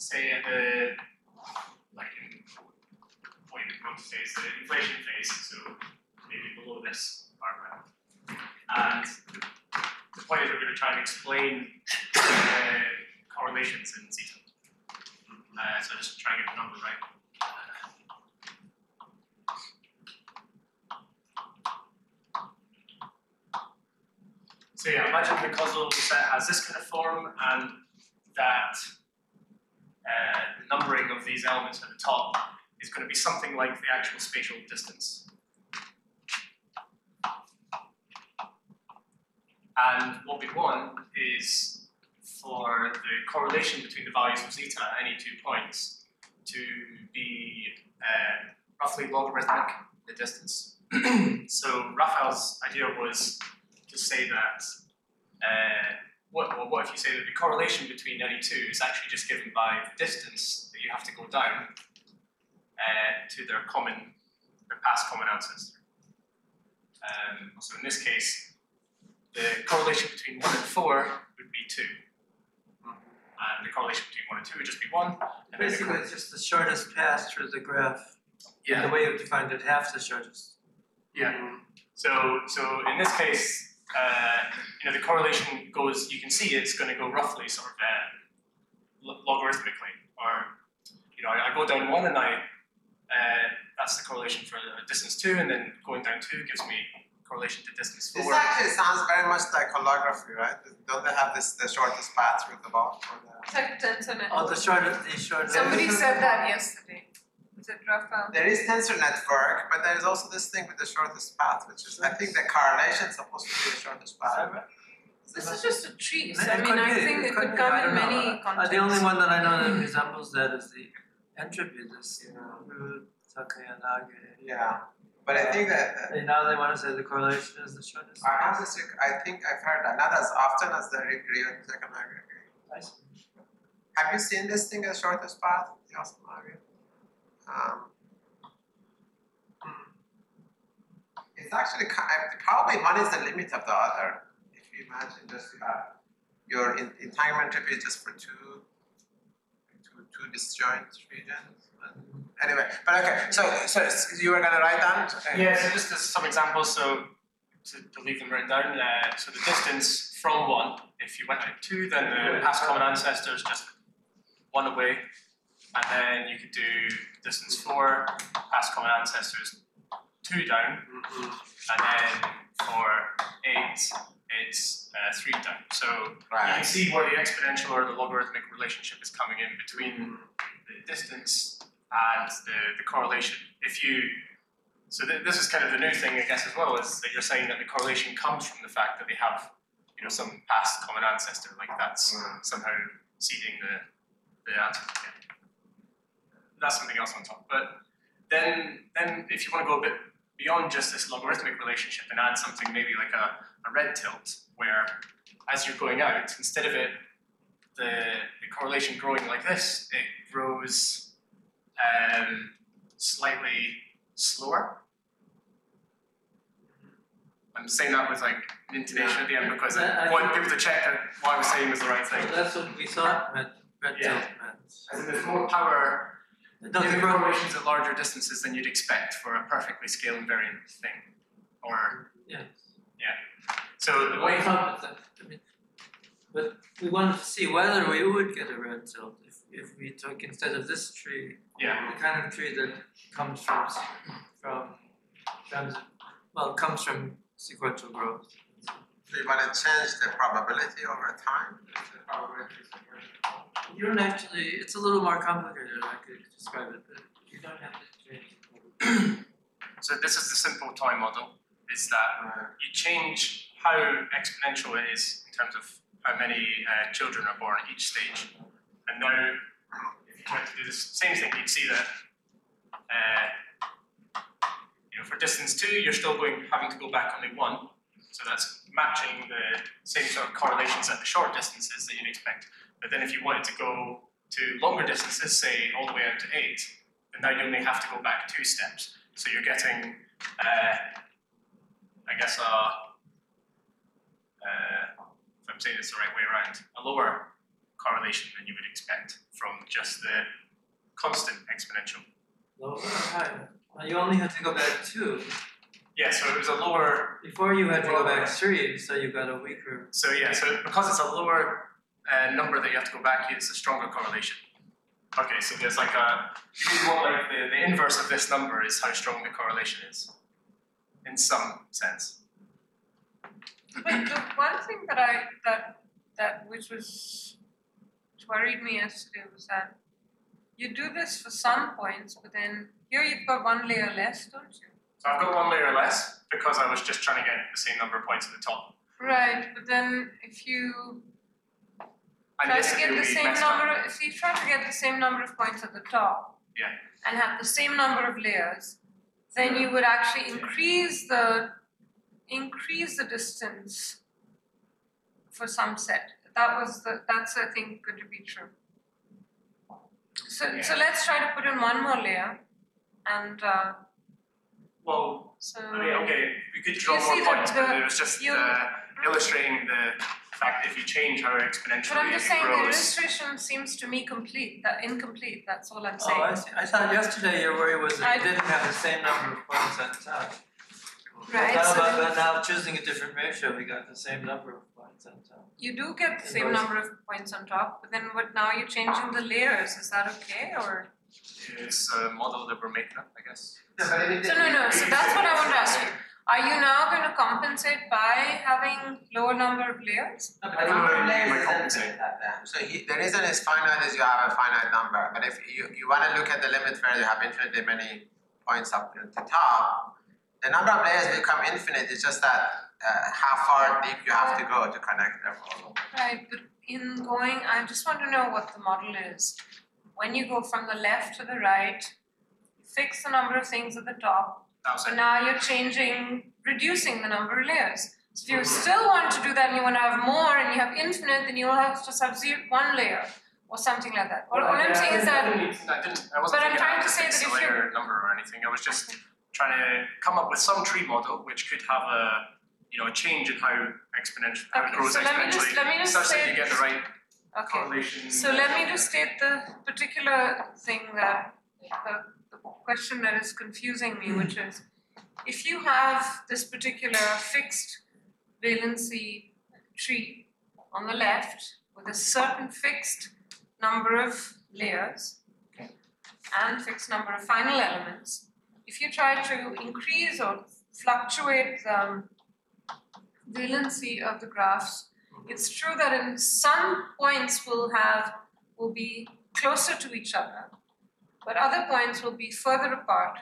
say at the, like in what you would want to say is the inflation phase, so maybe below this bar graph. And the point is we're going to try and explain correlations in zeta. So just try and get the number right. So yeah, imagine the causal set has this kind of form, and that the numbering of these elements at the top is going to be something like the actual spatial distance. And what we want is for the correlation between the values of zeta at any 2 points to be roughly logarithmic the distance. So Raphael's idea was to say that, what if you say that the correlation between any two is actually just given by the distance that you have to go down to their past common ancestor. So in this case, the correlation between 1 and 4 would be 2. And the correlation between 1 and 2 would just be 1. And basically, it's just the shortest path through the graph. Yeah. And the way you defined it, half the shortest. Yeah. So in this case, the correlation goes, you can see it's going to go roughly sort of logarithmically. Or, I go down 1 and that's the correlation for distance 2, and then going down 2 gives me correlation to distance 4. This actually sounds very much like holography, right? Don't they have the shortest path through the ball? It's like tensor network. Oh, the shortest. Somebody said that yesterday. Was it Raphael? There is tensor network, but there is also this thing with the shortest path, which is, I think, the correlation is supposed to be the shortest path. This is just a tree. So, I think it could come in many contexts. The only one that I know that resembles that is the entropy, this Takayanagi. Yeah. But I think that now they want to say the correlation is the shortest. I think I've heard that not as often as the Ryuk Takayanagi. I see. Have you seen this thing as shortest path? It's actually probably one is the limit of the other. If you imagine just your entanglement entropy is just for two disjoint regions. Anyway, but okay. So you were gonna write down? Yeah. So just as some examples, so to leave them written down. So the distance from 1, if you went out 2, then the past common ancestor is just 1 away. And then you could do distance 4, past common ancestors 2 down, and then for 8, it's 3 down. So you can see where the exponential or the logarithmic relationship is coming in between the distance and the correlation. This is kind of the new thing, I guess, as well, is that you're saying that the correlation comes from the fact that they have, some past common ancestor, like that's somehow seeding the answer. Yeah. That's something else on top. But then if you want to go a bit beyond just this logarithmic relationship and add something maybe like a red tilt, where as you're going out, instead of the correlation growing like this, it grows slightly slower. I'm saying that with like intonation at the end because I want people to check that what I was saying was the right thing. Well, that's what we thought red tilt meant. And there's more power in the correlations at larger distances than you'd expect for a perfectly scale invariant thing. Or so the way but we wanted to see whether we would get a red tilt if we took, instead of this tree, the kind of tree that comes from sequential growth. Do you want to change the probability over time? You don't actually, it's a little more complicated, I could describe it, but you don't have to change it. So this is the simple toy model, is that you change how exponential it is in terms of how many children are born at each stage. And now, if you try to do the same thing, you'd see that for distance 2, you're still having to go back only 1. So that's matching the same sort of correlations at the short distances that you'd expect. But then if you wanted to go to longer distances, say all the way out to 8, then now you only have to go back 2 steps. So you're getting, I guess, if I'm saying this the right way around, a lower correlation than you would expect from just the constant exponential. Lower or higher? Well, you only had to go back 2. Yeah, so it was a lower. Before you had to go back 3, so you got a weaker. So yeah, so because it's a lower number that you have to go back, it's a stronger correlation. Okay, so there's like you really want like the inverse of this number is how strong the correlation is, in some sense. But the one thing that which worried me yesterday was that you do this for some points, but then here you've got one layer less, don't you? So I've got one layer less because I was just trying to get the same number of points at the top. Right, but then if you And try this to get will the be same messed up. number, if you try to get the same number of points at the top, Yeah. and have the same number of layers, then you would actually increase the distance for some set. That's I think going to be true. So let's try to put in one more layer, and Well, so. I mean, okay, we could draw You more see points, but the- it was just you- illustrating the fact that if you change how exponentially But I'm just it saying the grows. illustration seems to me incomplete. That's all I'm saying. Oh, I see. I thought yesterday your worry was that I- you didn't have the same number of points at the top. Right. But So but now choosing a different ratio, we got the same number of points at the top. you do get the And same those- number of points on top, but then what? Now you're changing the layers. Is that okay or? It's a model that we're making up, I guess. No, but it- So no. So that's what I want to ask you. Are you now going to compensate by having lower number of layers? No, but I the don't number know of what you mean layers by is compensate. infinite at them. So the reason it's finite is you have a finite number. But if you want to look at the limit where you have infinitely many points up at the top, the number of layers will become infinite. It's just that how far deep you have to go to connect them all. Right. But in going, I just want to know what the model is. When you go from the left to the right, you fix the number of things at the top. That was So it. now you're reducing the number of layers. So if you still want to do that and you want to have more and you have infinite, then you'll have to sub-zero one layer or something like that. What I'm saying is that, I wasn't But I'm thinking trying I to had say fix that a if you- layer number or anything. I was just trying to come up with some tree model which could have a change in how how it Okay, grows so let me just such say- that you get the right okay. correlation. So let me just state the particular thing that, the question that is confusing me, which is, if you have this particular fixed valency tree on the left with a certain fixed number of layers and fixed number of final elements, if you try to increase or fluctuate the valency of the graphs, it's true that in some points will be closer to each other, but other points will be further apart.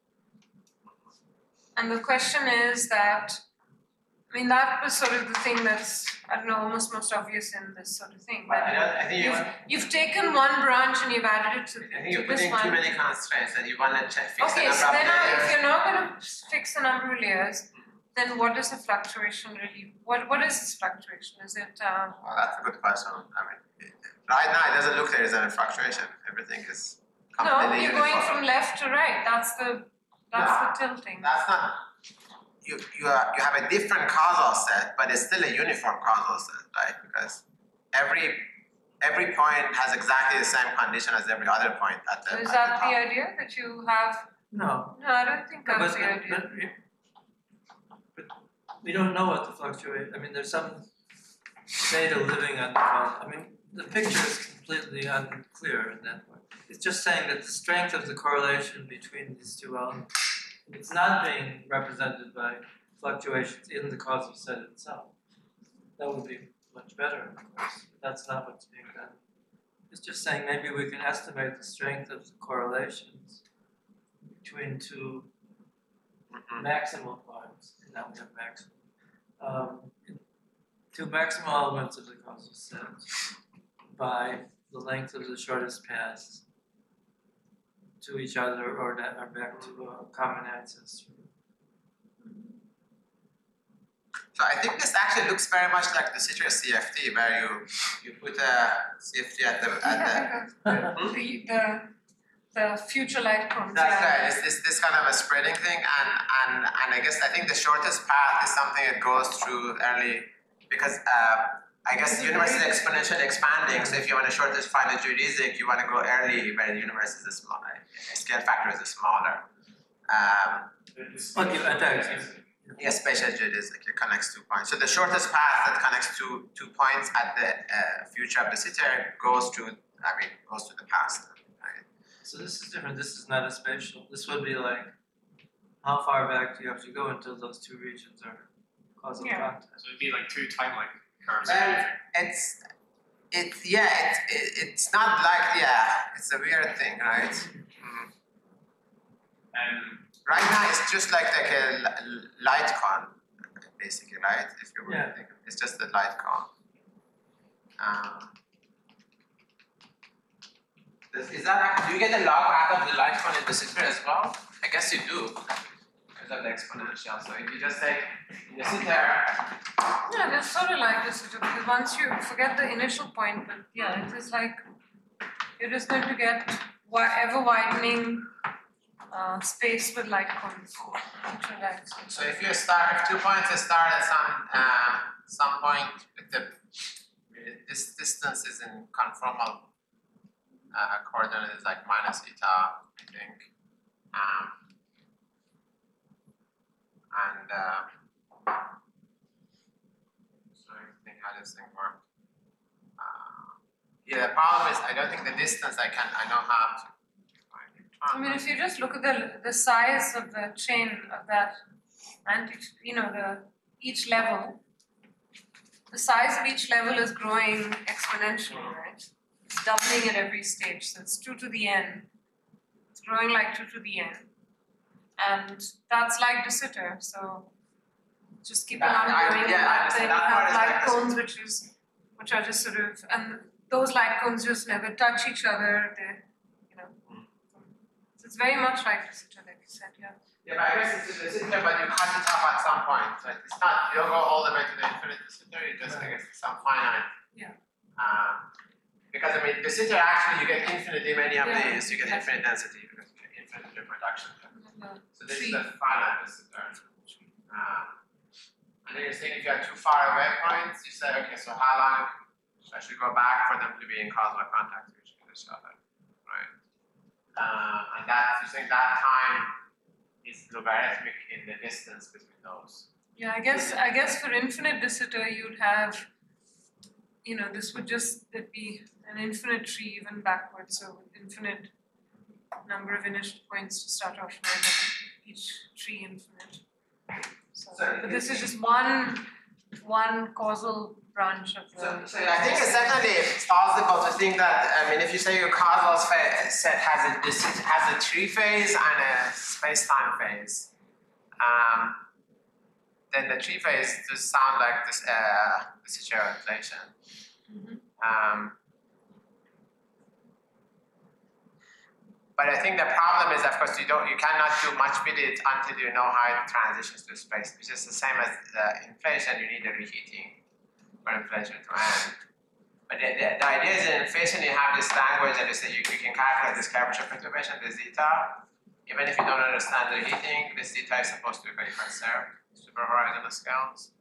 And the question is that, that was sort of the thing that's, I don't know, almost most obvious in this sort of thing. But That I think you've taken one branch and you've added it to you're this putting one. too many constraints and you want to fix the Okay, number so of then if layers. you're not going to fix the number of layers, then what is the fluctuation really? What is this fluctuation? Is it Well, that's a good question. Right now it doesn't look there is any fluctuation. Everything is no? completely You're going uniform. from left to right. That's the tilting. That's not. You have a different causal set, but it's still a uniform causal set, right? Because every point has exactly the same condition as every other point at the So is at that the top. the idea that you have? No. No, I don't think that's the idea. But we don't know what to fluctuate. There's some data living on the the picture is completely unclear in that way. It's just saying that the strength of the correlation between these two elements, it's not being represented by fluctuations in the causal set itself. That would be much better, of course, but that's not what's being done. It's just saying maybe we can estimate the strength of the correlations between two maximal points, and now we have maximum, two maximal elements of the causal set by the length of the shortest paths to each other or back to a common ancestor. So I think this actually looks very much like the citrus CFT, where you put a CFT at The future light cones. That's yeah. right. It's this kind of a spreading thing, and I think the shortest path is something that goes through early, because I guess the universe is exponentially expanding, so if you want to short this finite geodesic, you want to go early where the universe is smaller, scale factor is smaller. Yeah, spatial geodesic, it connects 2 points. So the shortest path that connects two points at the future of the sitter goes to the past. Right? So this is different. This is not a spatial. This would be like, how far back do you have to go until those two regions are causal contact? So it'd be like 2 timeline curves. Well, it's not like, it's a weird thing, right? Right now it's just like a light cone, basically, right? If you were to think of it, it's just a light cone. Is that, do you get the log out of the light cone in the sitter as well? I guess you do, because of the exponential. So if you just take the sitter. Yeah, that's sort of like the sitter, because once you forget the initial point, but it is like you're just going to get ever widening space with light cones. So if 2 points start at some point, this distance is in conformal coordinates like minus eta, I think, so I think how this thing works. The problem is I don't think the distance I know how to. I mean, if you just look at the size of the chain of that, and each level, the size of each level is growing exponentially, right? It's doubling at every stage, so it's 2 to the n. It's growing like 2 to the n, and that's like de Sitter. So just keep on going, and then you have light cones, which are just sort of, and those light cones just never touch each other. It's very much like de Sitter, like you said, Yeah, but I guess it's de Sitter, but you cut it off at some point. So it's not, you don't go all the way to the infinite de Sitter, you just, I guess, some finite. Yeah. Because, I mean, de Sitter actually, you get infinitely many of these, you get infinite density, because you get infinite reproduction. So this is the finite de Sitter. And then you're saying if you have 2 far away points, you say, okay, so how long I should go back for them to be in causal contact with each other, right? And you're saying that time is logarithmic in the distance between those. Yeah, I guess for infinite de Sitter you'd have, this would just be an infinite tree even backwards, so infinite number of initial points to start off with, each tree infinite. But this is just one causal branch of the. So I think it's definitely possible to think that, I mean, if you say your causal set has a tree phase and a space-time phase, then the tree phase just sound like this zero inflation. But I think the problem is, of course, you cannot do much with it until you know how it transitions to space, which is the same as inflation. You need a reheating for inflation to end. But the idea is in inflation, you have this language that you say you can calculate this curvature perturbation, the zeta. Even if you don't understand the heating, this zeta is supposed to be conserved, superhorizontal scales.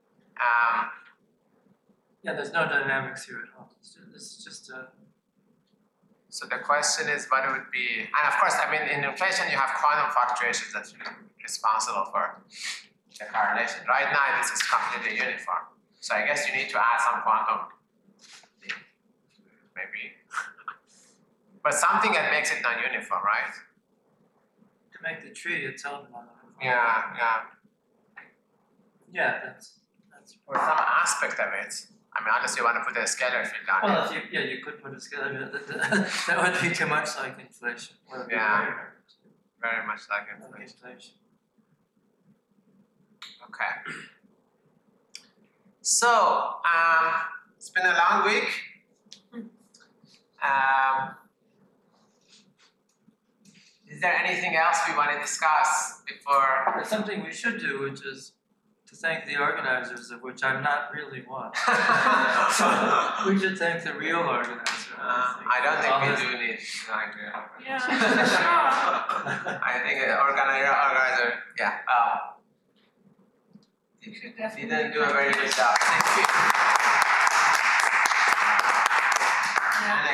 There's no dynamics here at all. This is just a. So the question is what it would be, and of course, I mean, in inflation you have quantum fluctuations that's responsible for the correlation. Right now, this is completely uniform. So I guess you need to add some quantum, maybe, but something that makes it non-uniform, right? To make the tree itself non-uniform. Yeah, that's. Or some aspect of it. I mean, unless you want to put a scalar field on it. Well, you could put a scalar field. That would be too much like inflation. Very much like inflation. Okay. So, it's been a long week. Is there anything else we want to discuss before? There's something we should do, which is to thank the organizers, of which I'm not really one. We should thank the real organizer. I don't think we do need like real organizer. Yeah, sure. I think organizer, You should definitely. didn't do a very good job. Thank you.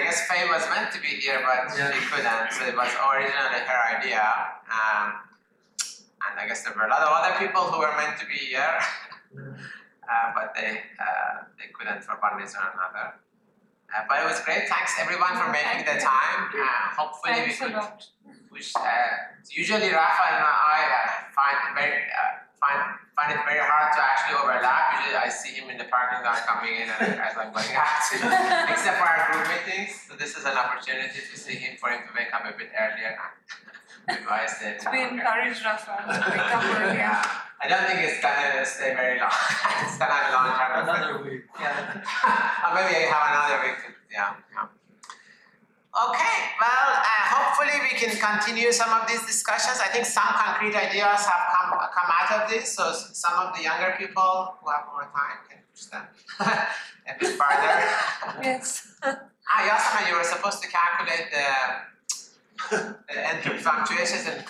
guess Faye was meant to be here, but Yeah. she couldn't. So it was originally her idea. And I guess there were a lot of other people who were meant to be here, but they couldn't for one reason or another. But it was great. Thanks everyone for making the time. Hopefully Thanks we a could lot. push. Usually Rafa and I find it very hard to actually overlap. Usually I see him in the parking lot coming in and as I'm going out, except for our group meetings. So this is an opportunity to see him, for him to wake up a bit earlier. We encourage Rafa to wake up earlier. Yeah. I don't think it's gonna stay very long. It's gonna have a long term effect. Another week, yeah. Or maybe I have another week. Yeah. Okay, well, hopefully we can continue some of these discussions. I think some concrete ideas have come out of this, so some of the younger people who have more time can push them a bit further. Yes. Yasmin, you were supposed to calculate the entropy fluctuations in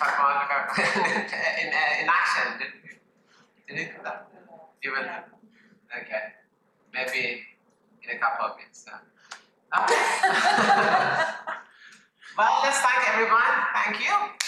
in action. Did you do that? You will. Okay. Maybe in a couple of weeks. Okay. Well, let's thank everyone. Thank you.